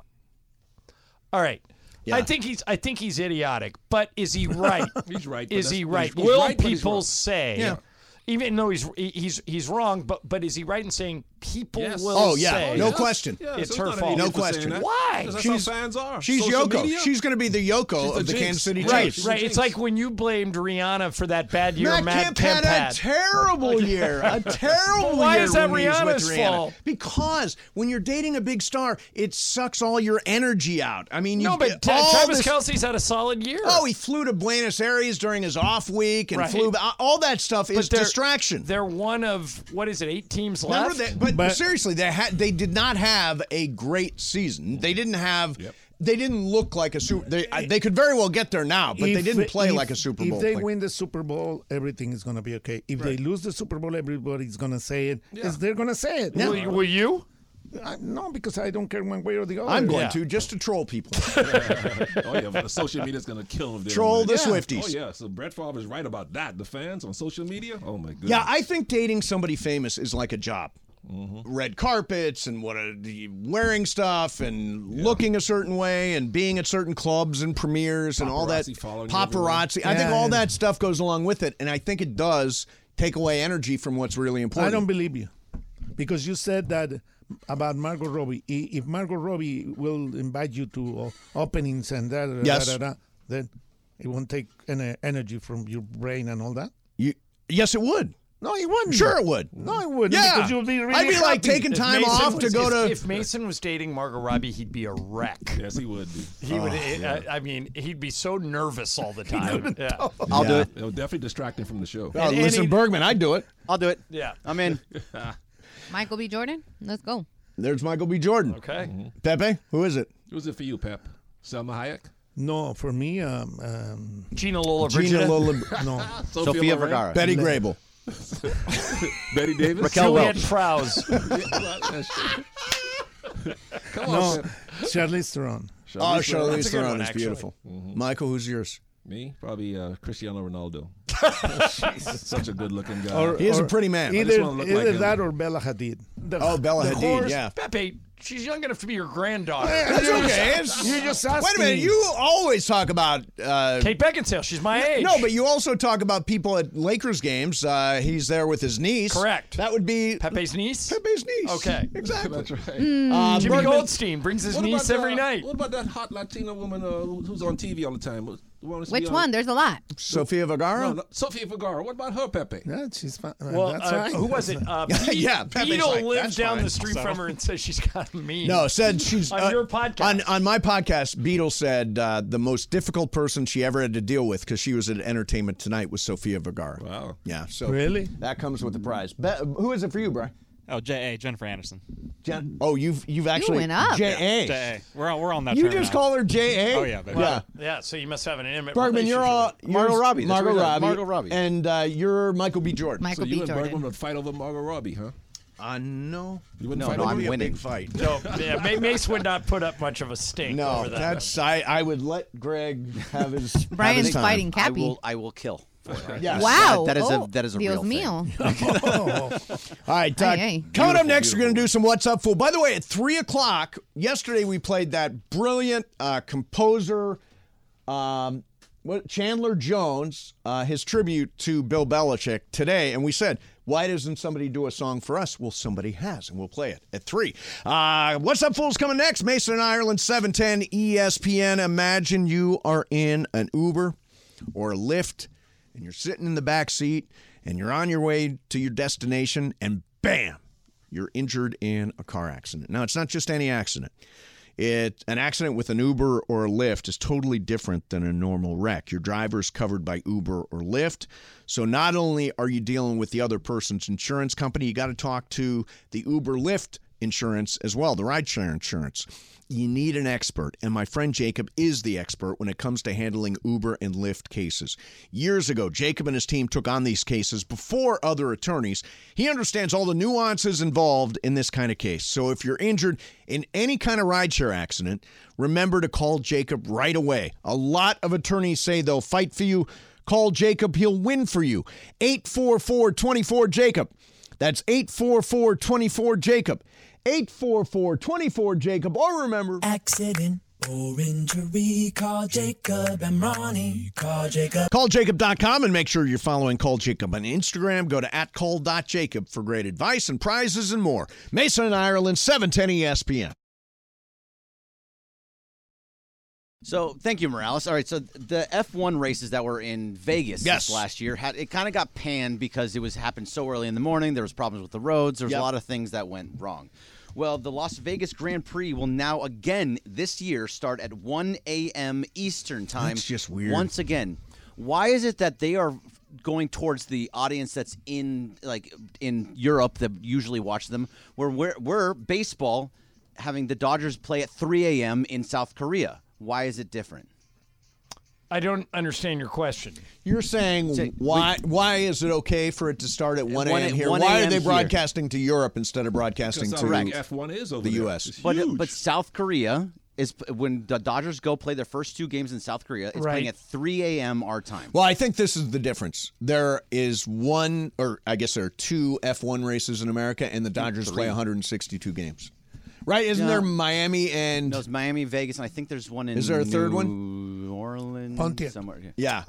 All right. Yeah. I think he's idiotic, but is he right? He's right. Is he right? He's Will right, people say? Yeah. Even though he's wrong, but is he right in saying people will Oh, say? yeah. No question. It's her fault. No question. Why? That's how fans are. She's Social Yoko. media? She's going to be the Yoko of the Kansas City Chiefs. Right. It's like when you blamed Rihanna for that bad year Matt Kemp Kemp had. had a terrible year. A terrible Why year is that when he was Rihanna's with Rihanna. fault? Because when you're dating a big star, it sucks all your energy out. I mean, No, but Travis Kelce's had a solid year. Oh, he flew to Buenos Aires during his off week and Right. flew. All that stuff is distraction. They're one of, 8 teams Remember left? that, but seriously, they did not have a great season. They didn't have. They didn't look like a super. They could very well get there now, but they didn't play like a Super Bowl. If they player. win the Super Bowl, everything is going to be okay. If they lose the Super Bowl, everybody's going to say it. Yeah. They're going to say it. Will you? No, because I don't care one way or the other. I'm going to just to troll people. Oh yeah, but social media is going to kill them. Troll the Swifties. Oh yeah, so Brett Favre is right about that. The fans on social media. Oh my goodness. Yeah, I think dating somebody famous is like a job. Mm-hmm. Red carpets and wearing stuff and looking a certain way and being at certain clubs and premieres and all that following paparazzi. I think all that stuff goes along with it, and I think it does take away energy from what's really important. I don't believe you, because you said that about Margot Robbie. If Margot Robbie will invite you to openings and that, then it won't take any energy from your brain and all that. Yes, it would. No, it wouldn't. Sure, it would. No, it wouldn't. Yeah, because you'll be really I'd be like happy. taking time off to go to. If Mason was dating Margot Robbie, he'd be a wreck. Yes, he would be. He would. I mean, he'd be so nervous all the time. Yeah. I'll do it. It would definitely distract him from the show. Oh, listen, Bergman, I'd do it. I'll do it. Yeah. I'm in. Michael B. Jordan, let's go. There's Michael B. Jordan. Okay. Pepe, who is it? Who's it for you, Pep? Selma Hayek? No, for me, Gina Lola Gina Brigida? Lola. no. Sophia Vergara. Betty Grable. Betty Davis? Raquel Juliette Welch. Prowse. Come on, No, Pep. Charlize Theron. Charlize That's a good Theron one, is actually. beautiful. Michael, who's yours? Me? Probably Cristiano Ronaldo. Such a good-looking guy. Or- He is a or pretty man. just Either, wanna look like him. that or Bella Hadid. Bella the Hadid, horse- yeah. Pepe, she's young enough to be your granddaughter. That's okay. You just asked Wait a minute. me. You always talk about. Kate Beckinsale, she's my age. No, but you also talk about people at Lakers games. He's there with his niece. Correct. That would be Pepe's niece? Pepe's niece. Okay. Exactly. That's right. Jimmy Bergman- Goldstein brings his What niece about, every night. What about that hot Latina woman who's on TV all the time? Which one? There's a lot. Sofia Vergara? No, Sofia Vergara. What about her, Pepe? Yeah, she's fine. Well, That's fine. who was it? Yeah, Pepe's Beetle like, lives that's down fine. the street from her and says she's got me. No, said she's on your podcast. On my podcast, Beetle said the most difficult person she ever had to deal with because she was at Entertainment Tonight was Sofia Vergara. Wow. Yeah. So Really? that comes with the prize. Who is it for you, Brian? Oh, J.A. Jennifer Anderson. Oh, you've actually went up. J.A. J.A. We're on that. You term just now. call her J.A. Oh yeah, baby. Yeah. Yeah, so you must have an intimate Bergman, you're all Margot Robbie. That's Margot right. Robbie. Margot Robbie. And you're Michael B. Jordan. Michael So B. you and Bergman Jordan. would fight over Margot Robbie, huh? No. You wouldn't No, fight no, over I'm me? winning. Big fight. No, yeah, Mace would not put up much of a stink No, over that. that's I would let Greg have his. Brian's have his time. fighting Cappy. I will kill. Yes. Wow. That is a Dios real thing. mío. All right, Hey, hey. coming up next, we're going to do some What's Up Fool. By the way, at 3 o'clock, yesterday we played that brilliant composer, Chandler Jones, his tribute to Bill Belichick today. And we said, Why doesn't somebody do a song for us? Well, somebody has, and we'll play it at 3. What's Up, Fools coming next? Mason and Ireland, 710 ESPN. Imagine you are in an Uber or a Lyft, and you're sitting in the back seat, and you're on your way to your destination, and bam, you're injured in a car accident. Now, it's not just any accident. An accident with an Uber or a Lyft is totally different than a normal wreck. Your driver's covered by Uber or Lyft. So not only are you dealing with the other person's insurance company, you got to talk to the Uber Lyft insurance as well, the rideshare insurance. You need an expert, and my friend Jacob is the expert when it comes to handling Uber and Lyft cases. Years ago, Jacob and his team took on these cases before other attorneys. He understands all the nuances involved in this kind of case. So if you're injured in any kind of rideshare accident, remember to call Jacob right away. A lot of attorneys say they'll fight for you. Call Jacob. He'll win for you. 844-24-JACOB. That's 844-24-JACOB. 844-24-JACOB. Or remember, accident or injury, call Jacob and Ronnie. Call Jacob. CallJacob.com, and make sure you're following Call Jacob on Instagram. Go to @call.jacob for great advice and prizes and more. Mason and Ireland, 710 ESPN. So, thank you, Morales. All right, so the F1 races that were in Vegas this last year, it kind of got panned because it happened so early in the morning. There was problems with the roads. There was a lot of things that went wrong. Well, the Las Vegas Grand Prix will now again this year start at 1 a.m. Eastern time. That's just weird. Once again. Why is it that they are going towards the audience that's in Europe that usually watch them, where we're baseball having the Dodgers play at 3 a.m. in South Korea? Why is it different? I don't understand your question. You're saying why is it okay for it to start at 1 a.m. here? Why are they broadcasting to Europe instead of broadcasting to F1 is over the there. U.S.? But South Korea is when the Dodgers go play their first 2 games in South Korea. It's playing at 3 a.m. our time. Well, I think this is the difference. There is one, or I guess there are 2 F1 races in America, and the Dodgers play 162 games. Right? Isn't there Miami and... No, it's Miami, Vegas, and I think there's one in Is there a third one? New Orleans? Pontiac. Somewhere. Yeah.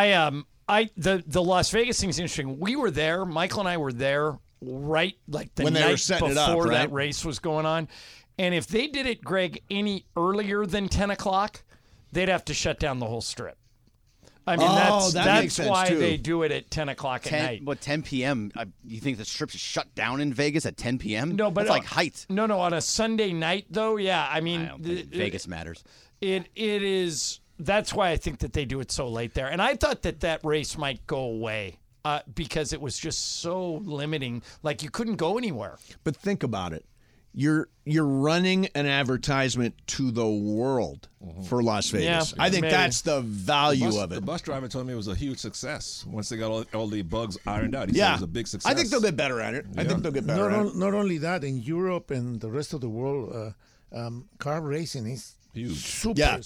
The Las Vegas thing's interesting. We were there. Michael and I were there right like the when they night were setting before it up, right? that race was going on. And if they did it, Greg, any earlier than 10 o'clock, they'd have to shut down the whole strip. I mean, that's why they do it at 10 o'clock at night. But 10 p.m., you think the strip's shut down in Vegas at 10 p.m.? No, but that's like height. No, on a Sunday night, though, yeah. I mean, I don't think Vegas matters. It is. That's why I think that they do it so late there. And I thought that race might go away because it was just so limiting. Like, you couldn't go anywhere. But think about it. You're running an advertisement to the world for Las Vegas. Yeah, I think that's the value of it. The bus driver told me it was a huge success once they got all the bugs ironed out. He said it was a big success. I think they'll get better at it. Yeah. I think they'll get better at it. Not only that, in Europe and the rest of the world, car racing is huge. Super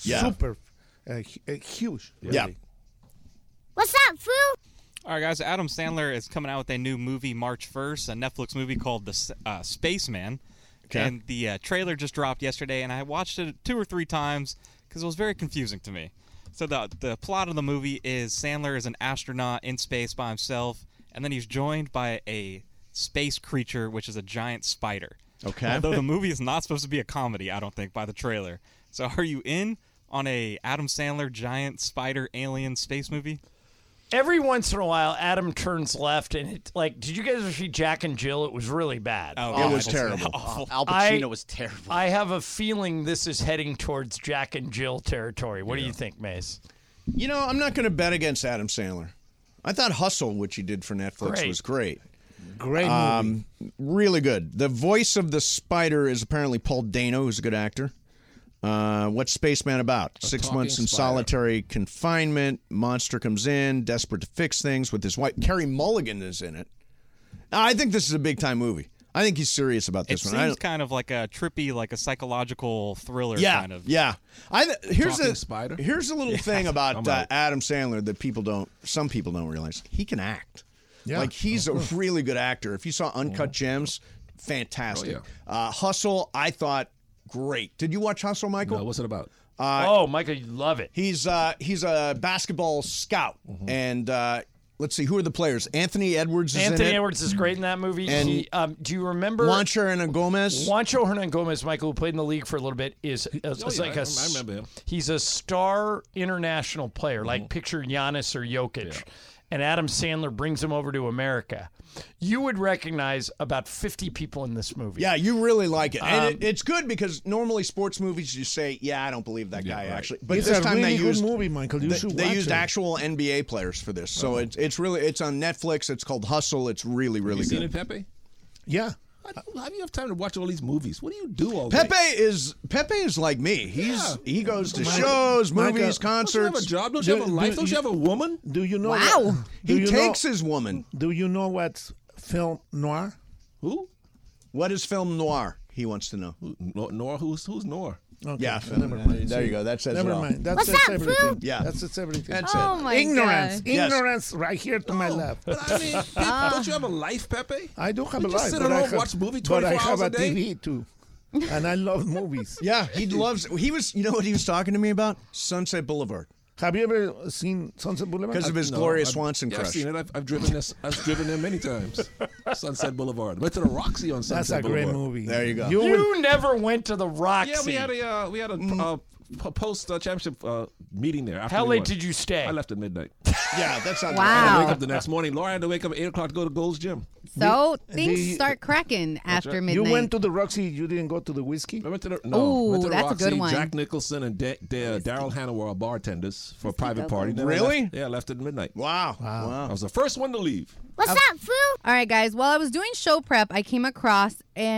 huge. Really. Yeah. What's up, fool? All right, guys. Adam Sandler is coming out with a new movie March 1st, a Netflix movie called The Spaceman. Okay. And the trailer just dropped yesterday, and I watched it 2 or 3 times because it was very confusing to me. So the plot of the movie is Sandler is an astronaut in space by himself, and then he's joined by a space creature, which is a giant spider. Okay. Although the movie is not supposed to be a comedy, I don't think, by the trailer. So are you in on a Adam Sandler giant spider alien space movie? Every once in a while, Adam turns left, and did you guys ever see Jack and Jill? It was really bad. It was terrible. Al Pacino was terrible. I have a feeling this is heading towards Jack and Jill territory. What do you think, Mace? You know, I'm not going to bet against Adam Sandler. I thought Hustle, which he did for Netflix, was great. Great movie. Really good. The voice of the spider is apparently Paul Dano, who's a good actor. What's Spaceman about? 6 months in solitary confinement. Monster comes in, desperate to fix things with his wife. Carey Mulligan is in it. I think this is a big-time movie. I think he's serious about this one. It seems kind of like a trippy, like a psychological thriller kind of. Yeah. Here's spider? Here's a little thing about Adam Sandler that some people don't realize. He can act. Yeah. Like, he's a really good actor. If you saw Uncut Gems, fantastic. Hustle, I thought, great. Did you watch Hustle, Michael? No, what's it about? Michael, you love it. He's a basketball scout, and let's see, who are the players? Anthony Edwards is Anthony in it. Edwards is great in that movie. And do you remember Juancho Hernangomez? Juancho Hernangomez, Michael, who played in the league for a little bit, is I remember him. He's a star international player, like picture Giannis or Jokic. Yeah. And Adam Sandler brings him over to America. You would recognize about 50 people in this movie. Yeah, you really like it. And it's good because normally sports movies, you say, I don't believe that guy actually. But It's this a time really they good used movie, Michael. You should they watch used it. actual NBA players for this. So it's on Netflix. It's called Hustle. It's really, really you good. seen it, Pepe? Yeah. How do you have time to watch all these movies? What do you do all day? Pepe is like me. He goes to shows, movies, concerts. Don't you have a job? Don't you have a life? Don't you have a woman? Do you know? Wow. He takes his woman. Do you know what's film noir? Who? What is film noir? He wants to know. Noir? Who's Noir? Okay, Yeah, never mind. there you go. That says Never it all. mind. That What's says up, everything. Fu? Yeah. That says everything. That's Oh it. my Ignorance. God. Yes. Ignorance right here to my left. But I mean, don't you have a life, Pepe? I do have You a just life. sit but at I home, have- watch movie But I 24 have hours a a day? TV too. And I love movies. Yeah, he loves. He was. You know what he was talking to me about? Sunset Boulevard. Have you ever seen Sunset Boulevard? Because of his Gloria Swanson I've crush. seen it. I've driven this. I've driven there many times. Sunset Boulevard. Went to the Roxy on Sunset That's a Boulevard. great movie. There you go. You never went to the Roxy. Yeah, we had a post championship meeting there. After How we late won. did you stay? I left at midnight. Yeah, that's not. I had to Wow. wake up the next morning. Laura had to wake up at 8 o'clock to go to Gold's Gym. So things start cracking after midnight. You went to the Roxy. You didn't go to the whiskey. I went to the Ooh, went to the that's a Roxy. good one. Jack Nicholson and Daryl Hannah were our bartenders for a private party. Then I Really? left- I left at midnight. Wow. I was the first one to leave. What's up, Fu? All right, guys. While I was doing show prep, I came across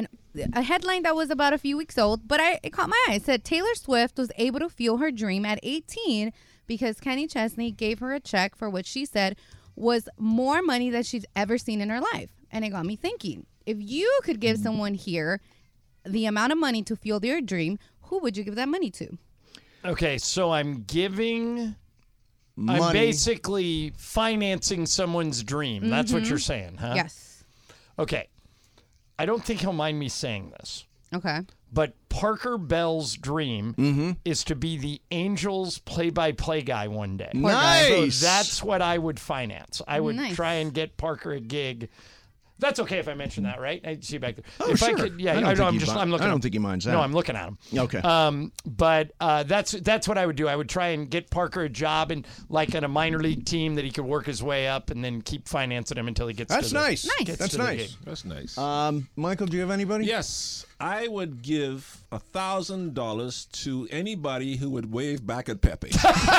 a headline that was about a few weeks old, but it caught my eye. It said Taylor Swift was able to fuel her dream at 18 because Kenny Chesney gave her a check for what she said was more money than she's ever seen in her life. And it got me thinking, if you could give someone here the amount of money to fuel their dream, who would you give that money to? Okay, so I'm giving. Money. I'm basically financing someone's dream. That's what you're saying, huh? Yes. Okay. I don't think he'll mind me saying this, Okay. but Parker Bell's dream is to be the Angels play-by-play guy one day. Nice. So that's what I would finance. I would Nice. try and get Parker a gig. That's okay if I mention that, right? I see you back there. Oh, if sure. I could, yeah, I don't I know, think I'm he just, mi- I'm looking. I don't at- think he minds No, that. I'm looking at him. Okay. But that's what I would do. I would try and get Parker a job in like in a minor league team that he could work his way up, and then keep financing him until he gets. That's to the, nice. gets That's to the nice. gig. That's nice. Michael, do you have anybody? Yes, I would give $1,000 to anybody who would wave back at Pepe.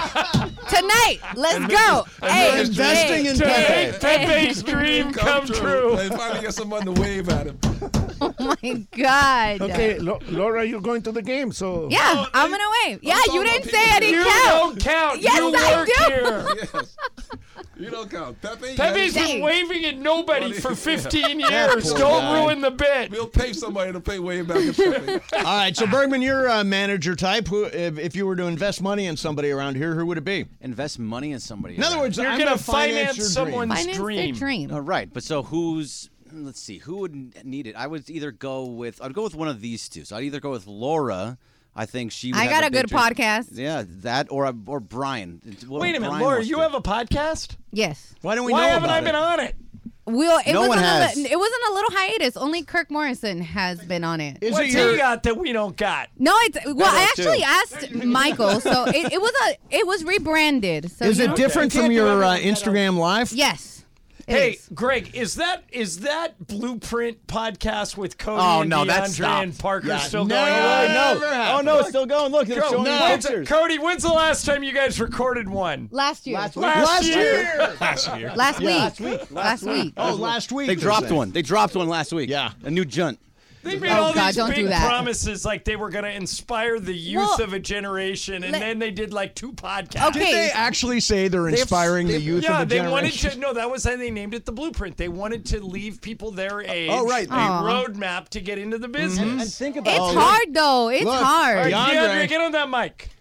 Tonight, let's go. Hey, investing in Hey, Pepe. Pepe's dream come true. They finally get someone to wave at him. Oh my God. Okay, Laura, you're going to the game, so Yeah, I'm gonna wave. Yeah, you talking didn't about say I people- didn't You count. don't count. Yes, you I work do. here. Yes. You don't count. Pepe, Pepe's yes. been waving at nobody for 15 That years. poor Don't guy. ruin the bit. We'll pay somebody to pay wave back at Pepe. All right, so Bergman, you're a manager type. Who, if you were to invest money in somebody around here, who would it be? Invest money in somebody. In other words, You're I'm gonna gonna finance your someone's dream. Finance their dream. dream. Oh, right, but so who's? Let's see, who would need it? I would either go with. I'd go with one of these two. So I'd either go with Laura. I think she. Would I have got a big good dream. podcast. Yeah, that or Brian. What Wait a minute, Brian Laura, wants you to- have a podcast? Yes. Why don't we Why know haven't about I been it? on it? It No was one on has. it was in a little hiatus. Only Kirk Morrison has been on it. Is What's it your? he got that we don't got? No, it's well. I that's actually two. asked Michael, so it was rebranded. So Is you it know- different You from can't do your everything that Instagram live? Yes. It Hey, is. Greg, is that Blueprint podcast with Cody Oh, and no, DeAndre that's stopped. and Parker Yeah, still no, going on? no. Oh no, it's still going. Look, they're showing Cody, when's the last time you guys recorded one? Last year. Last year. Last week. Last week. Last week. Oh, last week. They you're dropped saying. one. They dropped one last week. Yeah. a new junt. They made Oh, all God, these don't do big that. promises like they were going to inspire the youth Well, of a generation, and then they did like 2 podcasts. Okay. Did they actually say they're inspiring the youth Yeah, of the they wanted generation? to. No, that was how they named it the Blueprint. They wanted to leave people their age right. a Aw. roadmap to get into the business. And think about It's hard though. It's Look, hard. All right, DeAndre. DeAndre, get on that mic.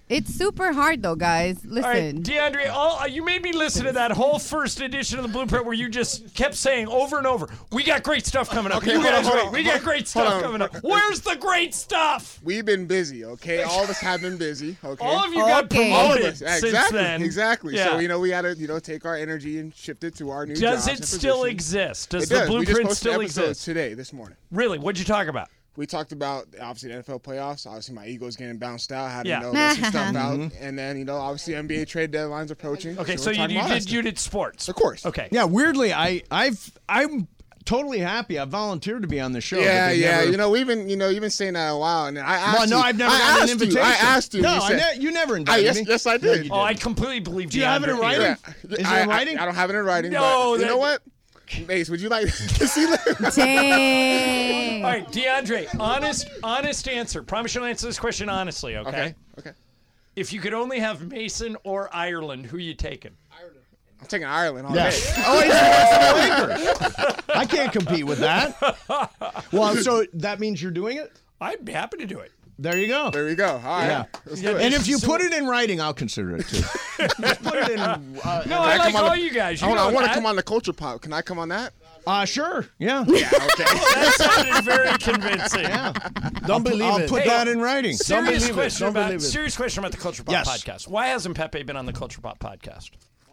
It's super hard, though, guys. All right, Listen. DeAndre, you made me listen to that whole first edition of the Blueprint where you just kept saying over and over, we got great stuff coming up. Okay, You hold guys on, wait. hold on. We got great stuff coming up. Where's the great stuff? We've been busy, okay? All of us have been busy, okay? All of you got promoted since exactly, then. Exactly. Yeah. So, we got to, take our energy and shift it to our new Does jobs it and still positions. exist? Does It the does. We just Blueprint posted still episodes exist? today, this morning. Really? What'd you talk about? We talked about, obviously, the NFL playoffs. Obviously, my ego's getting bounced out. How to, Yeah. let some stuff out. Mhm. And then, obviously, NBA trade deadline's approaching. Okay, so we're you talking about that you did sports. Of course. Okay. Yeah, weirdly, I'm totally happy. I volunteered to be on the show. Yeah, but they yeah. never- We've been saying that a while, and I asked Well, no, you. I've never I gotten an asked invitation. I asked you. No, you said, you never invited me. Yes, I did. Oh, I completely believe Do you have it in DeAndre. writing? Yeah. Is it in writing? I don't have it in writing. No, but you know what? Mace, would you like to see that? Dang. All right, DeAndre, honest answer. Promise you'll answer this question honestly, okay? Okay. If you could only have Mason or Ireland, who you taking? I'm taking Ireland all Yeah. day. Oh, he's the Lakers. I can't compete with that. Well, so that means you're doing it? I'd be happy to do it. There you go. There you go. All right. Yeah. Let's do it. And if you put it in writing, I'll consider it too. Just put it in. No, Can I like come on all the- you guys. You Hold on, know I want to that. come on the Culture Pop. Can I come on that? Sure. Yeah. Yeah. Okay. That sounded very convincing. Yeah. Don't believe I'll it. put Hey, that in writing. Serious believe it. question Don't about believe it. serious question about the Culture Pop Yes. podcast. Why hasn't Pepe been on the Culture Pop podcast?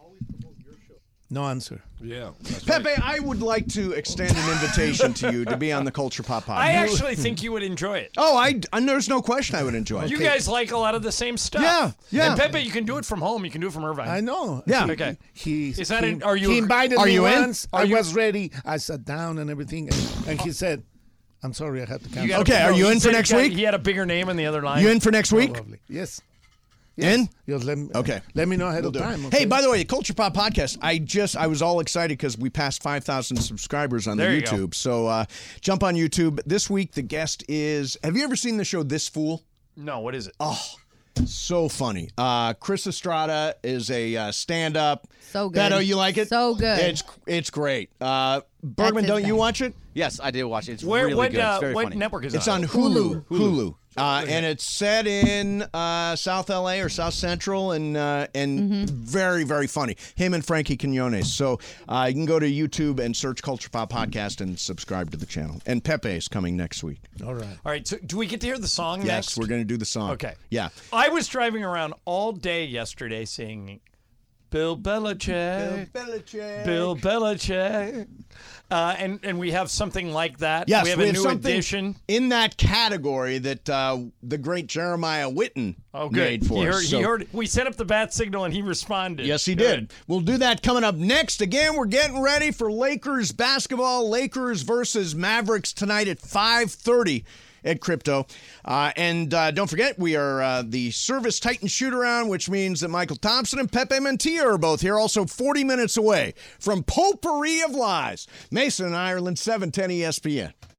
No answer. Yeah. Pepe, I would like to extend an invitation to you to be on the Culture Pop podcast. I actually think you would enjoy it. Oh, there's no question I would enjoy it. You guys like a lot of the same stuff. Yeah, yeah. And Pepe, you can do it from home. You can do it from Irvine. I know. Yeah. Okay. He Are you? He invited Are me you in? once. I was ready. I sat down and everything, and he said, "I'm sorry, I have to cancel." Okay, are you in for next week? He had a bigger name in the other line. You in for next week? Probably. Yes. In? Yes, Okay. Let me know ahead We'll of do it. time. Hey, okay? by the way, the Culture Pop podcast, I was all excited because we passed 5,000 subscribers on the There you go. YouTube. So jump on YouTube. This week, the guest is, have you ever seen the show This Fool? No, what is it? Oh, so funny. Chris Estrada is a stand-up. So good. Beto, you like it? So good. It's great. Bergman, his don't you thing. watch it? Yes, I did watch it. It's Where? really What? good. It's very What funny. network is It's it on Hulu. And it's set in South LA or South Central, and very, very funny. Him and Frankie Quinones. So you can go to YouTube and search Culture Pop Podcast and subscribe to the channel. And Pepe is coming next week. All right. All right. So, do we get to hear the song Yes, next? we're going to do the song. Okay. Yeah. I was driving around all day yesterday singing Bill Belichick. Bill Belichick. And we have something like that. Yes, we have a new something edition. in that category that the great Jeremiah Whitten made for us. He heard. We set up the bat signal and he responded. Yes, he Good. did. We'll do that coming up next. Again, we're getting ready for Lakers basketball. Lakers versus Mavericks tonight at 5:30 at Crypto. And don't forget, we are the Service Titan Shoot-Around, which means that Michael Thompson and Pepe Mantilla are both here, also 40 minutes away from Potpourri of Lies. Mason, Ireland, 710 ESPN.